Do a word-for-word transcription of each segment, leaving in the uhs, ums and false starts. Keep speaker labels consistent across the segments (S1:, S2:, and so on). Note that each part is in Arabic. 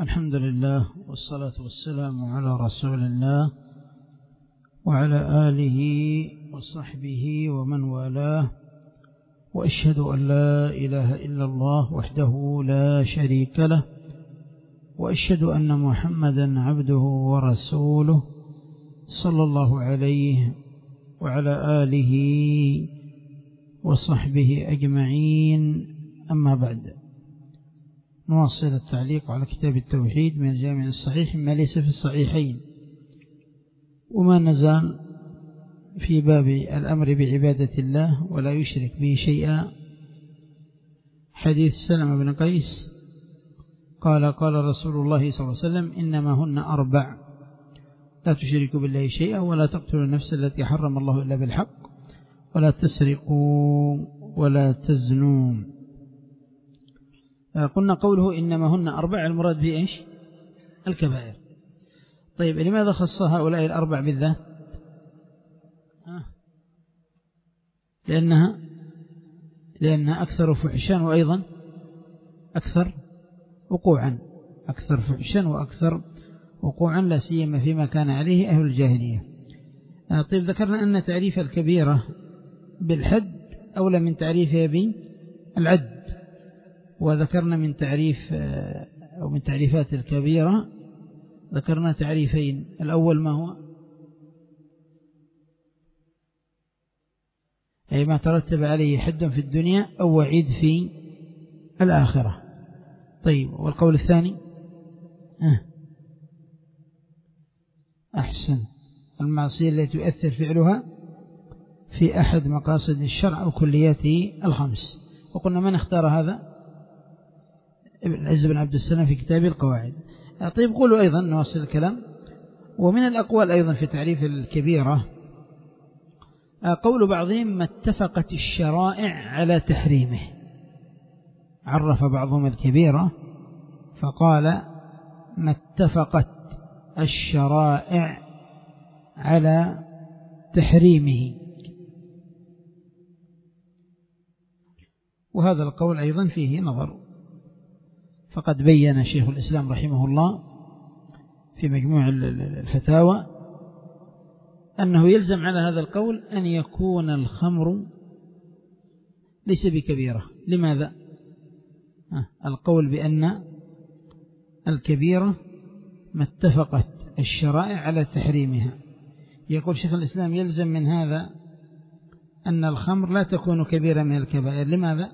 S1: الحمد لله والصلاة والسلام على رسول الله وعلى آله وصحبه ومن والاه، وأشهد أن لا إله إلا الله وحده لا شريك له، وأشهد أن محمدا عبده ورسوله صلى الله عليه وعلى آله وصحبه أجمعين. أما بعد، نواصل التعليق على كتاب التوحيد من الجامع الصحيح ما ليس في الصحيحين، وما نزال في باب الأمر بعبادة الله ولا يشرك به شيئا. حديث سلمة بن قيس قال قال رسول الله صلى الله عليه وسلم: إنما هن أربع: لا تشركوا بالله شيئا، ولا تقتلوا النفس التي حرم الله إلا بالحق، ولا تسرقوا، ولا تزنوا. قلنا قوله إنما هن أربع المراد به إيش؟ الكبائر. طيب، لماذا خص هؤلاء الأربع بالذات؟ لأنها لأنها أكثر فحشا وأيضا أكثر وقوعا أكثر فحشا وأكثر وقوعا، لا سيما فيما كان عليه أهل الجاهلية. طيب، ذكرنا أن تعريف الكبيرة بالحد أولى من تعريفها بالعد، وذكرنا من تعريف أو من تعريفات الكبيرة ذكرنا تعريفين. الأول ما هو؟ أي ما ترتب عليه حد في الدنيا أو وعيد في الآخرة. طيب، والقول الثاني؟ أه. أحسن، المعصية التي يؤثر فعلها في أحد مقاصد الشرع أو كلياته الخمس. وقلنا من اختار هذا؟ ابن العز بن عبد السلام في كتاب القواعد. طيب، قولوا أيضا نواصل الكلام. ومن الأقوال أيضا في تعريف الكبيرة قول بعضهم: ما اتفقت الشرائع على تحريمه. عرف بعضهم الكبيرة فقال: ما اتفقت الشرائع على تحريمه. وهذا القول أيضا فيه نظر، فقد بين شيخ الإسلام رحمه الله في مجموع الفتاوى أنه يلزم على هذا القول أن يكون الخمر ليس بكبيرة. لماذا؟ القول بأن الكبيرة ما اتفقت الشرائع على تحريمها. يقول شيخ الإسلام: يلزم من هذا أن الخمر لا تكون كبيرة من الكبائر. لماذا؟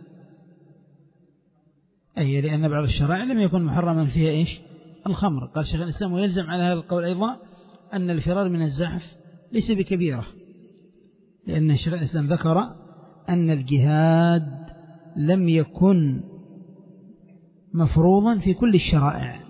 S1: أي لأن بعض الشرائع لم يكن محرما فيها إيش؟ الخمر. قال شيخ الإسلام: ويلزم على هذا القول أيضا أن الفرار من الزحف ليس بكبيرة، لأن شيخ الإسلام ذكر أن الجهاد لم يكن مفروضا في كل الشرائع،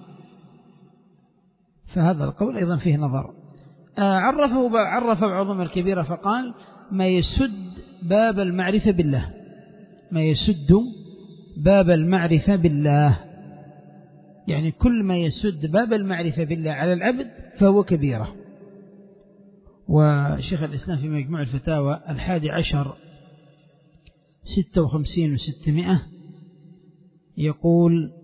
S1: فهذا القول أيضا فيه نظر. عرفه عرف بعضهم الكبيرة فقال: ما يسد باب المعرفة بالله، ما يسد باب المعرفة بالله، يعني كل ما يسد باب المعرفة بالله على العبد فهو كبيرة. وشيخ الإسلام في مجموع الفتاوى الحادي عشر ستة وخمسين وستمائة يقول: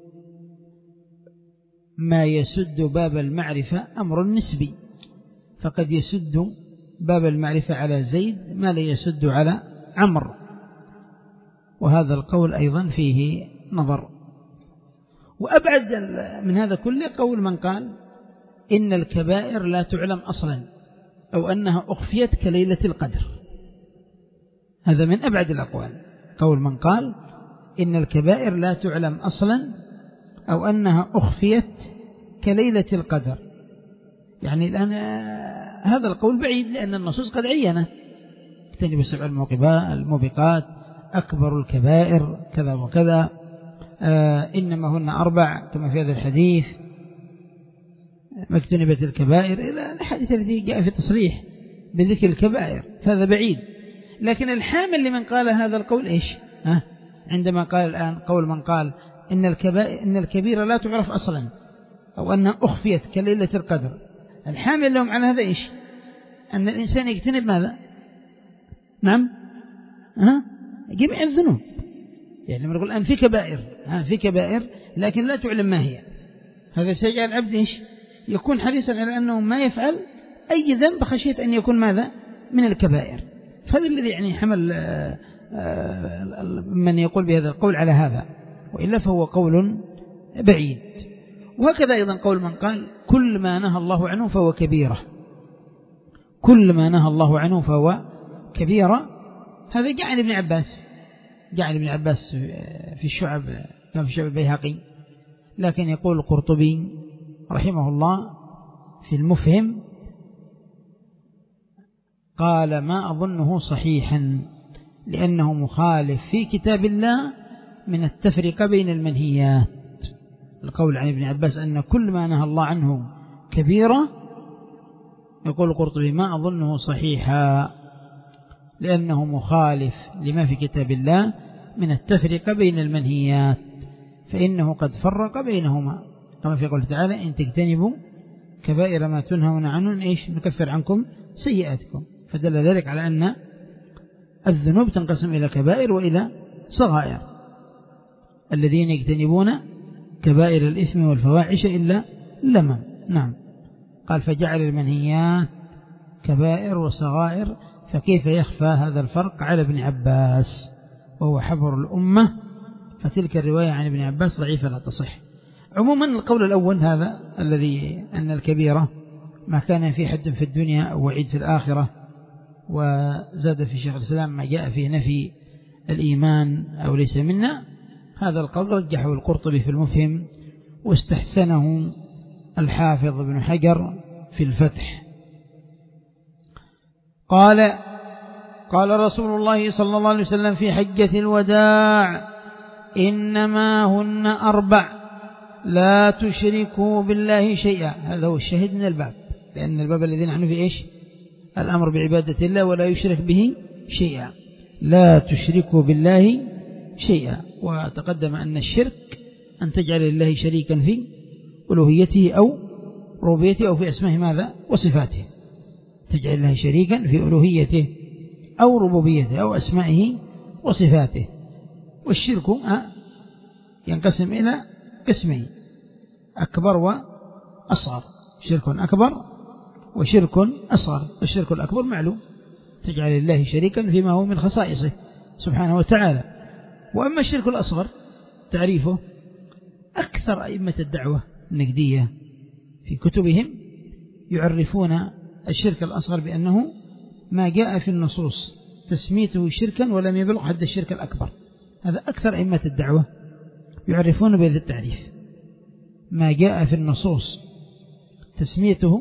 S1: ما يسد باب المعرفة أمر نسبي، فقد يسد باب المعرفة على زيد ما لا يسد على عمرو. وهذا القول أيضا فيه نظر. وأبعد من هذا كله قول من قال إن الكبائر لا تعلم أصلا، أو أنها أخفيت كليلة القدر. هذا من أبعد الأقوال، قول من قال إن الكبائر لا تعلم أصلا أو أنها أخفيت كليلة القدر. يعني الآن هذا القول بعيد، لأن النصوص قد عينت: اجتنبوا السبع الموبقات، أكبر الكبائر كذا وكذا، آه إنما هن أربع كما في هذا الحديث، ما اجتنبت الكبائر، إلى الحديث الذي جاء في تصريح بذكر الكبائر، فهذا بعيد. لكن الحامل لمن قال هذا القول إيش؟ ها؟ عندما قال الآن قول من قال إن الكبائر إن الكبيرة لا تعرف أصلا أو أنها أخفيت كليلة القدر، الحامل لهم على هذا إيش؟ أن الإنسان يجتنب ماذا؟ نعم، ها؟ جميع الذنوب. يعني لما نقول الآن في كبائر، ها في كبائر لكن لا تعلم ما هي، هذا سيجعل العبد إيش؟ يكون حريصا على أنه ما يفعل أي ذنب خشية أن يكون ماذا؟ من الكبائر. فهذا الذي يعني حمل من يقول بهذا القول على هذا، وإلا فهو قول بعيد. وهكذا أيضا قول من قال كل ما نهى الله عنه فهو كبيرة، كل ما نهى الله عنه فهو كبيرة. هذا جاء عن ابن عباس، جاء عن ابن عباس في الشعب، كان في شعب البيهقي. لكن يقول القرطبي رحمه الله في المفهم قال ما أظنه صحيحا لأنه مخالف في كتاب الله من التفرقة بين المنهيات. القول عن ابن عباس أن كل ما نهى الله عنه كبيرة، يقول القرطبي ما أظنه صحيحا لأنه مخالف لما في كتاب الله من التفرقة بين المنهيات، فإنه قد فرق بينهما كما في قوله تعالى إن تجتنبوا كبائر ما تنهون عنه إيش نكفر عنكم سيئاتكم. فدل ذلك على أن الذنوب تنقسم إلى كبائر وإلى صغائر. الذين يجتنبون كبائر الإثم والفواحش إلا لمم. نعم. قال فجعل المنهيات كبائر وصغائر، فكيف يخفى هذا الفرق على ابن عباس وهو حبر الأمة؟ فتلك الرواية عن ابن عباس ضعيفة لا تصح. عموما القول الأول هذا الذي أن الكبيرة ما كان في حد في الدنيا أو وعيد في الآخرة، وزاد في شيخ الإسلام ما جاء في نفي الإيمان أو ليس منا، هذا القول رجحه القرطبي في المفهم واستحسنه الحافظ ابن حجر في الفتح. قال قال رسول الله صلى الله عليه وسلم في حجة الوداع إنما هن أربع لا تشركوا بالله شيئا. هذا هو الشاهد من الباب، لأن الباب الذي نحن فيه إيش؟ الأمر بعبادة الله ولا يشرك به شيئا. لا تشركوا بالله شيئا. وتقدم أن الشرك أن تجعل الله شريكا في ألوهيته أو ربوبيته أو في أسمائه ماذا وصفاته، تجعل الله شريكا في ألوهيته أو ربوبيته أو أسمائه وصفاته. والشرك ينقسم إلى قسمين أكبر وأصغر، شرك أكبر وشرك أصغر. الشرك الأكبر معلوم، تجعل الله شريكا فيما هو من خصائصه سبحانه وتعالى. وأما الشرك الأصغر تعريفه أكثر أئمة الدعوة النقدية في كتبهم يعرفون الشرك الأصغر بأنه ما جاء في النصوص تسميته شركا ولم يبلغ حد الشرك الأكبر. هذا أكثر أئمة الدعوة يعرفون بهذا التعريف، ما جاء في النصوص تسميته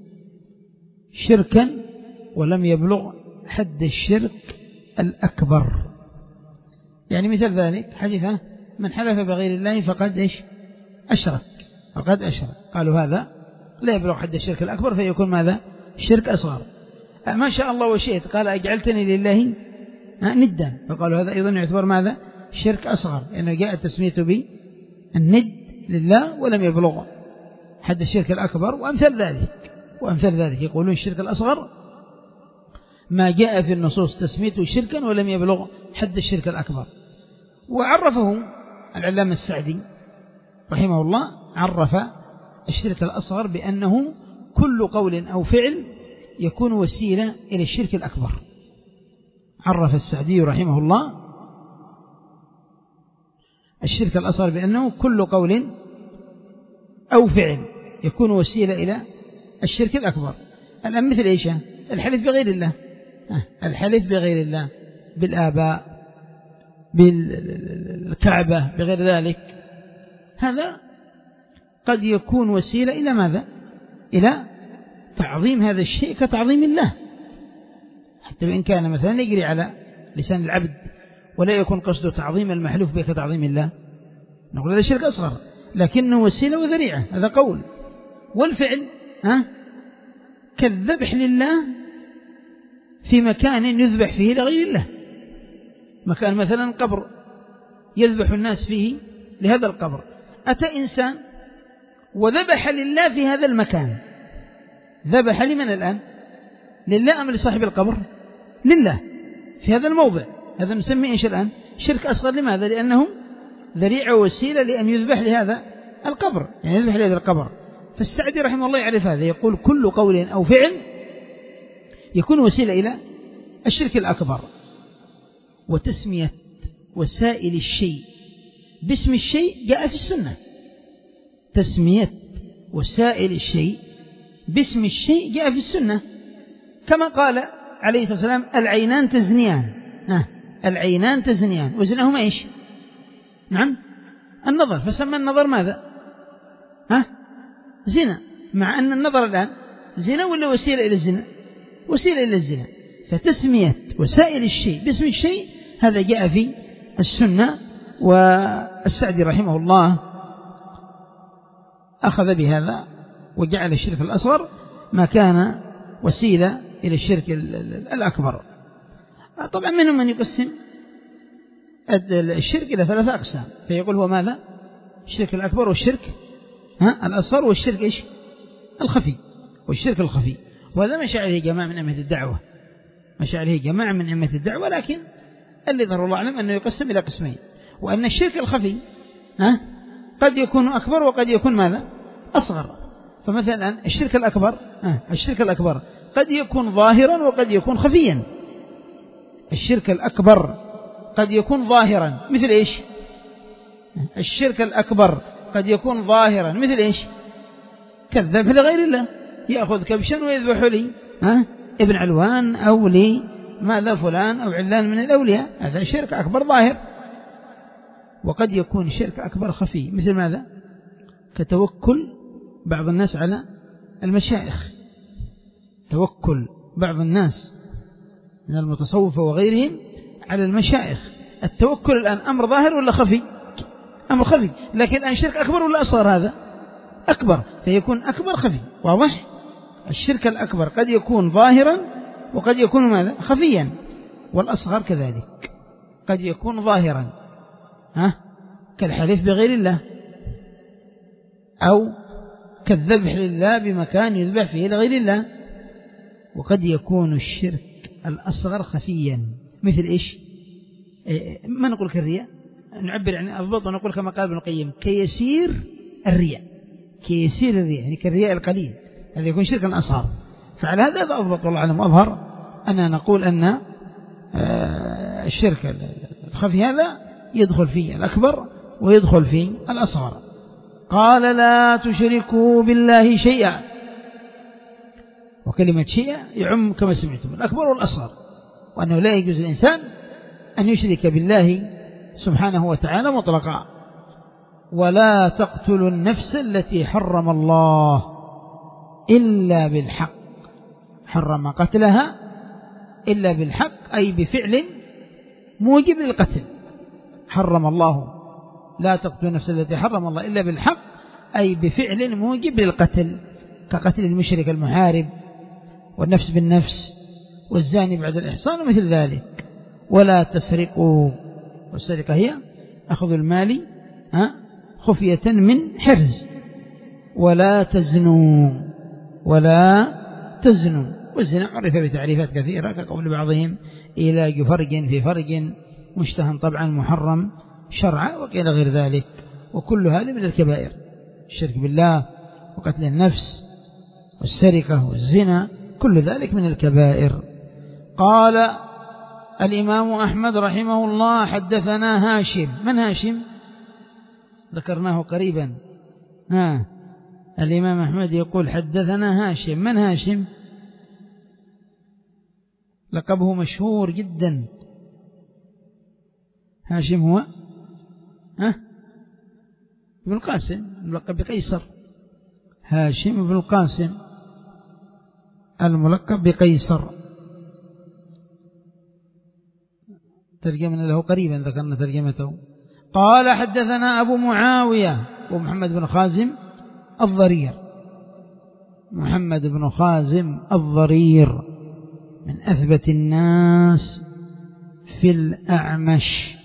S1: شركا ولم يبلغ حد الشرك الأكبر. يعني مثل ذلك حديث من حلف بغير الله فقد إيش أشرك، فقد أشرك. قالوا هذا لا يبلغ حد الشرك الأكبر فيكون ماذا شرك أصغر. ما شاء الله وشئت قال أجعلتني لله ندا، فقالوا هذا أيضا يعتبر ماذا شرك أصغر، لأنه جاء تسميته بالند لله ولم يبلغ حد الشرك الأكبر. وأمثال ذلك وأمثال ذلك يقولون الشرك الأصغر ما جاء في النصوص تسميته شركا ولم يبلغ حد الشرك الأكبر. وعرفه العلامة السعدي رحمه الله، عرف الشرك الأصغر بأنه كل قول أو فعل يكون وسيلة إلى الشرك الأكبر. عرف السعدي رحمه الله الشرك الأصغر بأنه كل قول أو فعل يكون وسيلة إلى الشرك الأكبر. الآن مثل إيش؟ الحلف بغير الله، الحلف بغير الله بالآباء بالكعبة بغير ذلك، هذا قد يكون وسيلة إلى ماذا؟ إلى تعظيم هذا الشيء كتعظيم الله، حتى وإن كان مثلا يجري على لسان العبد ولا يكون قصده تعظيم المحلوف به كتعظيم الله، نقول هذا شرك أصغر، لكنه وسيلة وذريعة، هذا قول. والفعل ها كالذبح لله في مكان يذبح فيه لغير الله، مكان مثلا قبر يذبح الناس فيه لهذا القبر، أتى إنسان وذبح لله في هذا المكان، ذبح لمن الآن؟ لله أم لصاحب القبر؟ لله في هذا الموضع، هذا نسميه إيش الآن؟ شرك أصغر. لماذا؟ لأنه ذريعة وسيلة لأن يذبح لهذا القبر، يعني يذبح لهذا القبر. فالسعدي رحمه الله يعرف هذا، يقول كل قول أو فعل يكون وسيلة إلى الشرك الأكبر. وتسمية وسائل الشيء باسم الشيء جاء في السنة. تسمية وسائل الشيء باسم الشيء جاء في السنة، كما قال عليه الصلاة والسلام العينان تزنيان. آه. العينان تزنيان، وزنهما إيش؟ نعم النظر، فسمى النظر ماذا؟ ها؟ زنا، مع أن النظر الآن زنا ولا وسيلة إلى الزنا؟ وسيلة إلى الزنا. فتسمية وسائل الشيء باسم الشيء هذا جاء في السنة. والسعدي رحمه الله أخذ بهذا وجعل الشرك الأصغر ما كان وسيلة إلى الشرك الأكبر. طبعا منهم من يقسم الشرك إلى ثلاثة أقسام، فيقول هو ماذا؟ الشرك الأكبر والشرك ها الأصغر والشرك إيش؟ الخفي، والشرك الخفي. وهذا مشى عليه جماعة من أئمة الدعوة، مشى عليه جماعة من أئمة الدعوة، لكن اللي ظهر الله أعلم أنه يقسم إلى قسمين، وأن الشرك الخفي ها قد يكون أكبر وقد يكون ماذا؟ أصغر. فمثلا الشرك الأكبر ها الشرك الأكبر قد يكون ظاهرا وقد يكون خفيا. الشرك الأكبر قد يكون ظاهرا مثل إيش؟ الشرك الأكبر قد يكون ظاهرا مثل إيش؟ كذب لغير الله، يأخذ كبشا ويذبح لي ها ابن علوان أو لي ماذا فلان أو علان من الأولياء، هذا شرك أكبر ظاهر. وقد يكون شرك أكبر خفي مثل ماذا؟ كتوكل بعض الناس على المشايخ، توكل بعض الناس من المتصوفة وغيرهم على المشايخ. التوكل الآن أمر ظاهر ولا خفي؟ أمر خفي، لكن الآن شرك أكبر ولا أصغر؟ هذا أكبر، فيكون أكبر خفي. واضح؟ الشرك الأكبر قد يكون ظاهرا وقد يكون ماذا؟ خفيا. والأصغر كذلك قد يكون ظاهرا ها كالحلف بغير الله، أو كالذبح لله بمكان يذبح فيه لغير الله. وقد يكون الشرك الأصغر خفيا مثل إيش؟ إيه ما نقول كالرياء، نعبر عن الضبط ونقول كما قال ابن القيم كيسير الرياء، كيسير الرياء يعني كالرياء القليل، هذا يكون شركا أصغر. فعلى هذا هذا أضبط والله أعلم وأظهر أن نقول أن الشرك الخفي هذا يدخل فيه الأكبر ويدخل فيه الأصغر. قال لا تشركوا بالله شيئا، وكلمة شيئا يعم كما سمعتم الأكبر والأصغر، وأنه لا يجوز الإنسان أن يشرك بالله سبحانه وتعالى مطلقا. ولا تقتلوا النفس التي حرم الله إلا بالحق، حرم قتلها إلا بالحق أي بفعل موجب للقتل. حرم الله لا تقتلوا النفس التي حرم الله إلا بالحق أي بفعل موجب للقتل، كقتل المشرك المحارب والنفس بالنفس والزاني بعد الإحصان ومثل ذلك. ولا تسرقوا، والسرقة هي أخذ المال خفية من حرز. ولا تزنوا، ولا تزنوا، والزنا عرف بتعريفات كثيرة كقول بعضهم إيلاج فرج في فرج مشتهى طبعا محرم شرعا وقيل غير ذلك. وكل هذا من الكبائر، الشرك بالله وقتل النفس والسرقة والزنا كل ذلك من الكبائر. قال الإمام أحمد رحمه الله حدثنا هاشم. من هاشم؟ ذكرناه قريبا. ها الإمام أحمد يقول حدثنا هاشم. من هاشم؟ لقبه مشهور جدا. هاشم هو ها ابن القاسم، الملقب بقيصر. هاشم بن القاسم الملقب بقيصر، ترجمنا له قريبا ذكرنا ترجمته. قال حدثنا أبو معاوية ومحمد بن خازم الضرير، محمد بن خازم الضرير من أثبت الناس في الأعمش.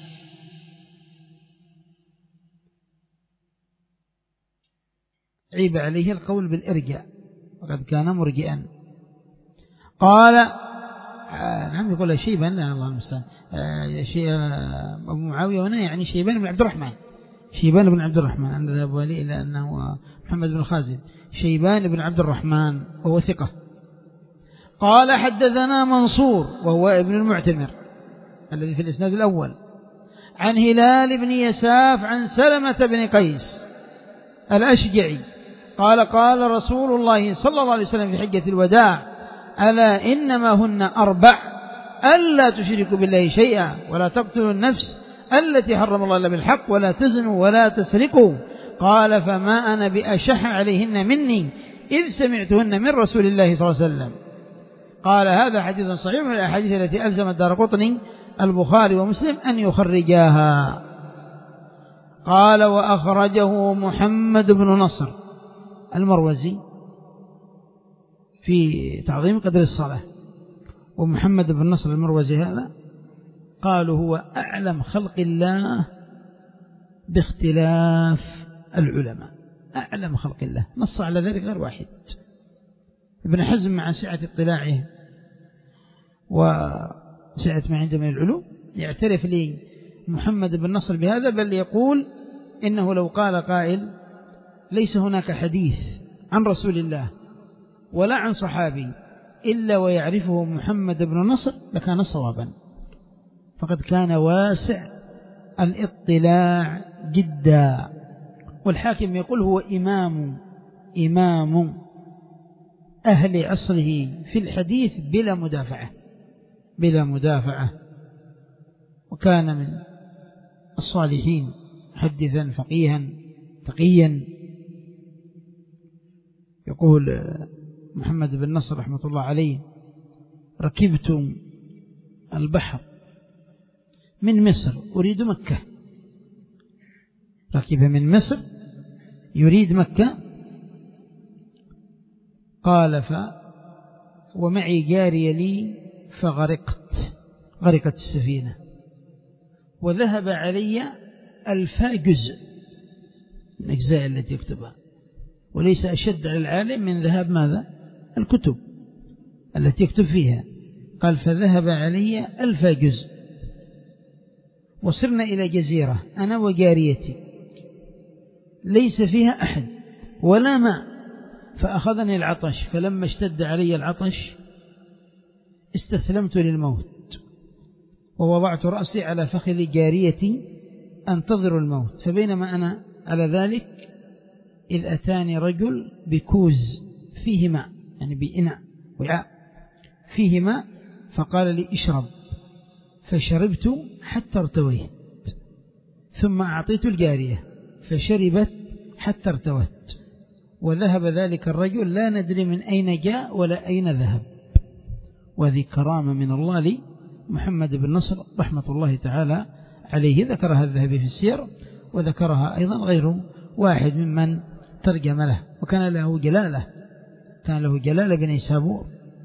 S1: عيب عليه القول بالإرجاء وقد كان مرجئا. قال آه نعم يقول شيبان، لا الله المستعان، آه شي آه أبو معاوية هنا يعني شيبان بن عبد الرحمن، شيبان بن عبد الرحمن، أنا ذهب لي إلى أنه محمد بن خازم، شيبان بن عبد الرحمن وهو ثقة. قال حدثنا منصور وهو ابن المعتمر الذي في الإسناد الأول، عن هلال بن يساف عن سلمة بن قيس الأشجعي قال قال رسول الله صلى الله عليه وسلم في حجة الوداع: ألا إنما هن أربع: ألا تشركوا بالله شيئا، ولا تقتلوا النفس التي حرم الله إلا بالحق، ولا تزنوا، ولا تسرقوا. قال فما أنا بأشح عليهن مني إذ سمعتهن من رسول الله صلى الله عليه وسلم. قال هذا حديث صحيح من الأحاديث التي ألزم الدارقطني البخاري ومسلم أن يخرجاها. قال وأخرجه محمد بن نصر المروزي في تعظيم قدر الصلاة. ومحمد بن نصر المروزي هذا قالوا هو أعلم خلق الله باختلاف العلماء، أعلم خلق الله، نص على ذلك غير واحد. ابن حزم مع سعة اطلاعه وسعة ما عنده من العلوم يعترف لي محمد بن نصر بهذا، بل يقول إنه لو قال قائل ليس هناك حديث عن رسول الله ولا عن صحابي إلا ويعرفه محمد بن نصر لكان صوابا، فقد كان واسع الاطلاع جدا. والحاكم يقول هو إمام إمام أهل عصره في الحديث بلا مدافعة بلا مدافعة، وكان من الصالحين محدثا فقيها تقيا. يقول محمد بن نصر رحمة الله عليه: ركبت البحر من مصر أريد مكة، ركب من مصر يريد مكة. قال ف ومعي جارية لي فغرقت، غرقت السفينة، وذهب علي ألفا جزء من الأجزاء التي يكتبها، وليس أشد على العالم من ذهاب ماذا؟ الكتب التي يكتب فيها. قال فذهب علي ألفا جزء، وصرنا إلى جزيرة أنا وجاريتي ليس فيها أحد ولا ماء، فأخذني العطش، فلما اشتد علي العطش استسلمت للموت، ووضعت رأسي على فخذ جاريتي أنتظر الموت. فبينما أنا على ذلك إذ أتاني رجل بكوز فيه ماء، يعني بإناء وعاء فيه ماء، فقال لي اشرب، فشربت حتى ارتويت، ثم أعطيت الجارية فشربت حتى ارتوت، وذهب ذلك الرجل لا ندري من أين جاء ولا أين ذهب. وذي كرامة من الله لي محمد بن نصر رحمة الله تعالى عليه. ذكرها الذهبي في السير، وذكرها أيضا غير واحد ممن ترجم له، وكان له جلالة، كان له جلالة بنيسابور.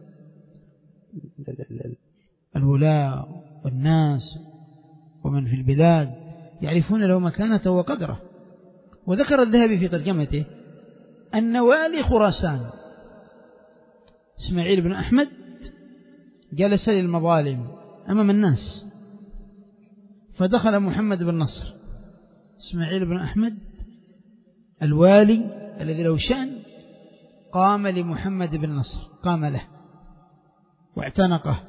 S1: الولاء والناس ومن في البلاد يعرفون له مكانته وقدره. وذكر الذهبي في ترجمته أن والي خراسان إسماعيل بن أحمد جلس للمظالم أمام الناس، فدخل محمد بن نصر. إسماعيل بن أحمد الوالي الذي له شأن قام لمحمد بن نصر، قام له واعتنقه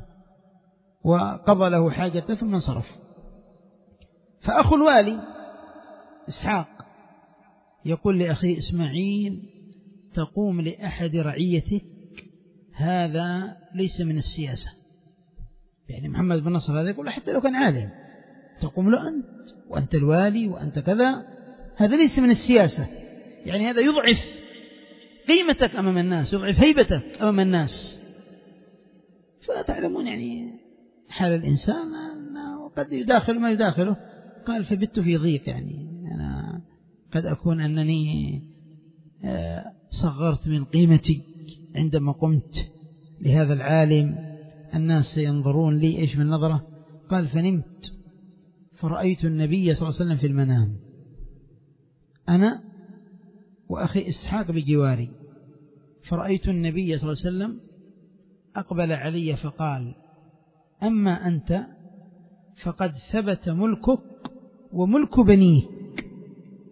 S1: وقضى له حاجته ثم انصرف. فأخو الوالي إسحاق يقول لأخي إسماعيل: تقوم لأحد رعيتك، هذا ليس من السياسة. يعني محمد بن نصر هذا يقول حتى لو كان عالم تقوم له أنت وأنت الوالي وأنت كذا، هذا ليس من السياسة. يعني هذا يضعف قيمتك أمام الناس، يضعف هيبتك أمام الناس. فتعلمون يعني حال الإنسان أنه قد يداخل ما يداخله. قال فبت في ضيق، يعني أنا قد أكون أنني صغرت من قيمتي عندما قمت لهذا العالم، الناس ينظرون لي إيش من نظرة. قال فنمت فرأيت النبي صلى الله عليه وسلم في المنام، أنا وأخي إسحاق بجواري، فرأيت النبي صلى الله عليه وسلم أقبل علي فقال: أما أنت فقد ثبت ملكك وملك بنيك.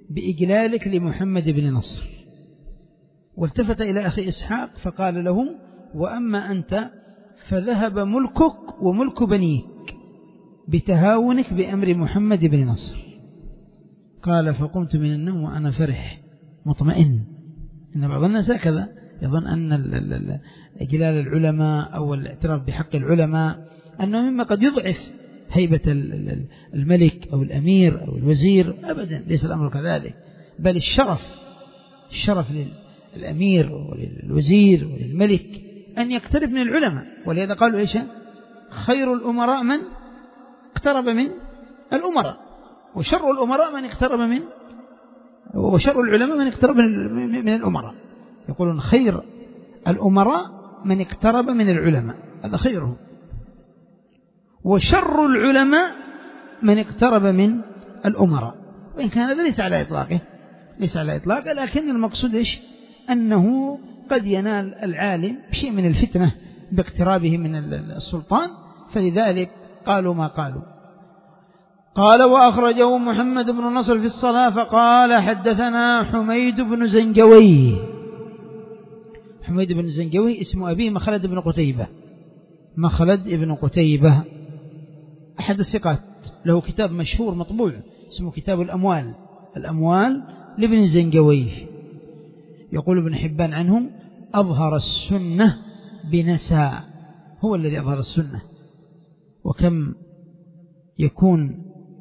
S1: بإجلالك لمحمد بن نصر. والتفت إلى أخي إسحاق فقال له: وأما أنت فذهب ملكك وملك بنيك بتهاونك بأمر محمد بن نصر. قال: فقمت من النوم وأنا فرح مطمئن. إن بعض الناس هكذا يظن أن إجلال العلماء أو الاعتراف بحق العلماء أنه مما قد يضعف هيبة الملك أو الأمير أو الوزير. أبدا، ليس الأمر كذلك، بل الشرف الشرف للأمير وللوزير وللملك أن يقترب من العلماء. ولهذا قالوا إيش؟ خير الأمراء من اقترب من الأمراء، وشر الأمراء من اقترب من وشر العلماء من اقترب من الأمراء. يقولون خير الأمراء من اقترب من العلماء، هذا خيرهم، وشر العلماء من اقترب من الأمراء. وإن كان هذا ليس على إطلاقه ليس على إطلاقه لكن المقصود إيش؟ أنه قد ينال العالم شيء من الفتنة باقترابه من السلطان، فلذلك قالوا ما قالوا. قال: وأخرجه محمد بن نصر في الصلاة فقال: حدثنا حميد بن زنجوي. حميد بن زنجوي اسم أبيه مخلد بن قتيبة مخلد بن قتيبة أحد الثقات، له كتاب مشهور مطبوع اسمه كتاب الأموال الأموال لابن زنجوي. يقول ابن حبان عنهم: أظهر السنة بنساء، هو الذي أظهر السنة. وكم يكون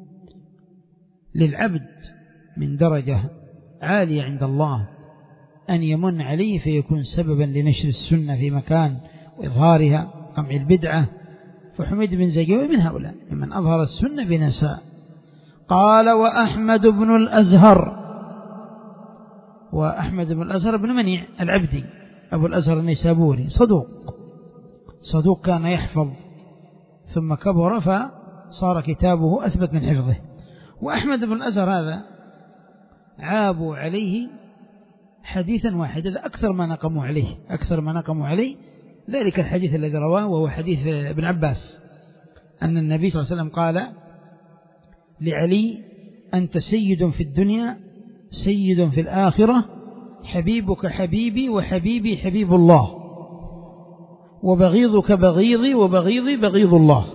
S1: للعبد من درجة عالية عند الله أن يمن عليه فيكون سببا لنشر السنة في مكان وإظهارها، قمع البدعة. فحميد بن زنجوي من هؤلاء من أظهر السنة بنساء. قال: وأحمد بن الأزهر. وأحمد بن الأزهر بن منيع العبدي أبو الأزهر النيسابوري، صدوق صدوق كان يحفظ ثم كبر فصار كتابه أثبت من حفظه. وأحمد بن الأزهر هذا عابوا عليه حديثا واحدا، هذا أكثر ما نقموا عليه أكثر ما نقموا عليه ذلك الحديث الذي رواه، وهو حديث ابن عباس أن النبي صلى الله عليه وسلم قال لعلي: أنت سيد في الدنيا سيد في الآخرة، حبيبك حبيبي وحبيبي حبيب الله، وبغيضك بغيضي وبغيضي بغيض الله.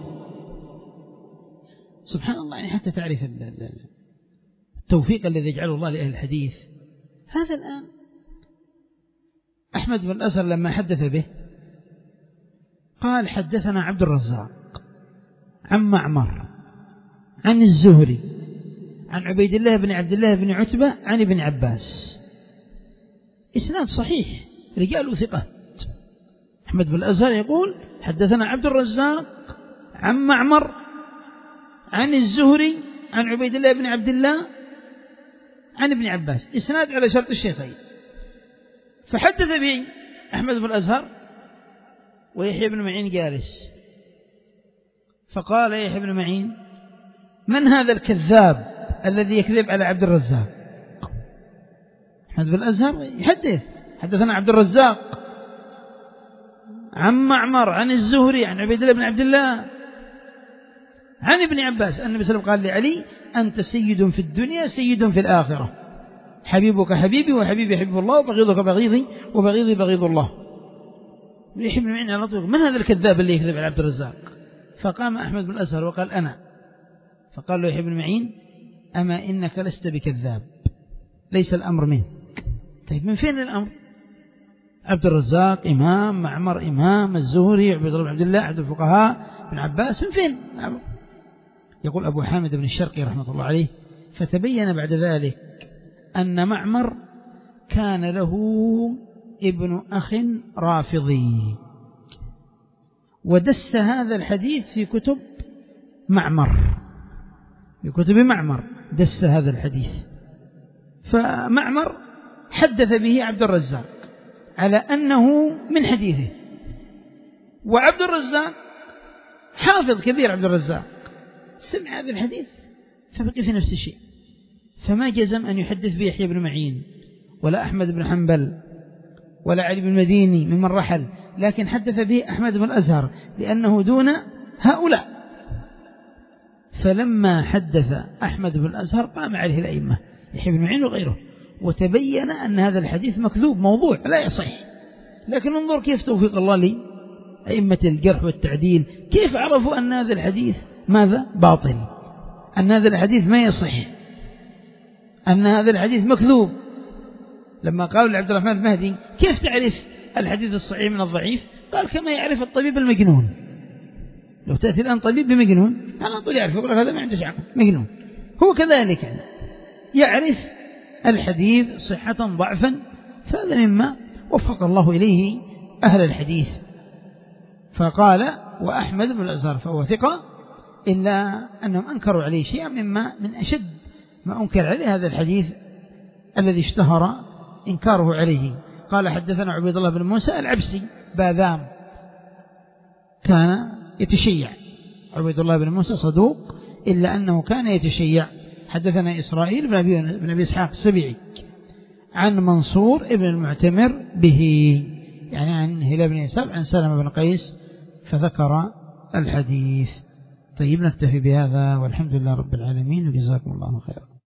S1: سبحان الله، يعني حتى تعرف التوفيق الذي يجعله الله لأهل الحديث. هذا الآن أحمد بن الأزهر لما حدث به قال: حدثنا عبد الرزاق عن معمر عن الزهري عن عبيد الله بن عبد الله بن عتبة عن ابن عباس. إسناد صحيح، رجال ثقة. أحمد بن الأزهر يقول: حدثنا عبد الرزاق عن معمر عن الزهري عن عبيد الله بن عبد الله عن ابن عباس، إسناد على شرط الشيخين. فحدث به أحمد بن الأزهر ويحيى بن معين جالس، فقال يحيى بن معين: من هذا الكذاب الذي يكذب على عبد الرزاق؟ أحمد بن الأزهر يحدث: حدثنا عبد الرزاق عن معمر عن الزهري عن عبيد الله بن عبد الله عن ابن عباس. النبي صلى الله عليه وسلم قال لعلي: أنت سيد في الدنيا سيد في الآخرة، حبيبك حبيبي وحبيبي حبيب الله، وبغيضك بغيضي وبغيضي بغيض الله. يحيى بن معين على طول: من هذا الكذاب اللي يكذب على عبد الرزاق؟ فقام أحمد بن الأزهر وقال: أنا. فقال له يحيى بن معين: أما إنك لست بكذاب، ليس الأمر منك. طيب من فين الأمر؟ عبد الرزاق إمام، معمر إمام، الزهري عبد الله بن عبد الله أحد الفقهاء، ابن عباس، من فين الأمر؟ يقول أبو حامد بن الشرقي رحمة الله عليه: فتبين بعد ذلك أن معمر كان له ابن أخ رافضي، ودس هذا الحديث في كتب معمر في كتب معمر دس هذا الحديث. فمعمر حدث به عبد الرزاق على أنه من حديثه، وعبد الرزاق حافظ كبير، عبد الرزاق سمع هذا الحديث فبقي في نفس الشيء، فما جزم أن يحدث به يحيى بن معين ولا أحمد بن حنبل ولا علي بن المديني ممن رحل، لكن حدث به أحمد بن الأزهر لأنه دون هؤلاء. فلما حدث أحمد بن الأزهر قام عليه الأئمة: يحيى بن معين وغيره، وتبين أن هذا الحديث مكذوب موضوع لا يصح. لكن انظر كيف توفيق الله لي أئمة الجرح والتعديل، كيف عرفوا أن هذا الحديث ماذا؟ باطل، أن هذا الحديث ما يصح، أن هذا الحديث مكذوب. لما قالوا لعبد الرحمن المهدي كيف تعرف الحديث الصحيح من الضعيف؟ قال كما يعرف الطبيب المجنون. لو تأتي الآن طبيب بمجنون على طول يعرف، يقول لك هذا ما عنده عقل مجنون. هو كذلك يعني يعرف الحديث صحة ضعفا، فهذا مما وفق الله إليه أهل الحديث. فقال وأحمد بن الأزهر فهو ثقة، إلا أنهم أنكروا عليه شيئا مما من أشد ما أنكر عليه هذا الحديث الذي اشتهر إنكاره عليه. قال حدثنا عبيد الله بن موسى العبسي باذام، كان يتشيع. عبيد الله بن موسى صدوق إلا أنه كان يتشيع. حدثنا إسرائيل بن أبي, بن أبي إسحاق السبيعي عن منصور ابن المعتمر به، يعني عن هلال بن يسار عن سلمة بن قيس، فذكر الحديث. طيب نكتفي بهذا والحمد لله رب العالمين وجزاكم الله خيرا.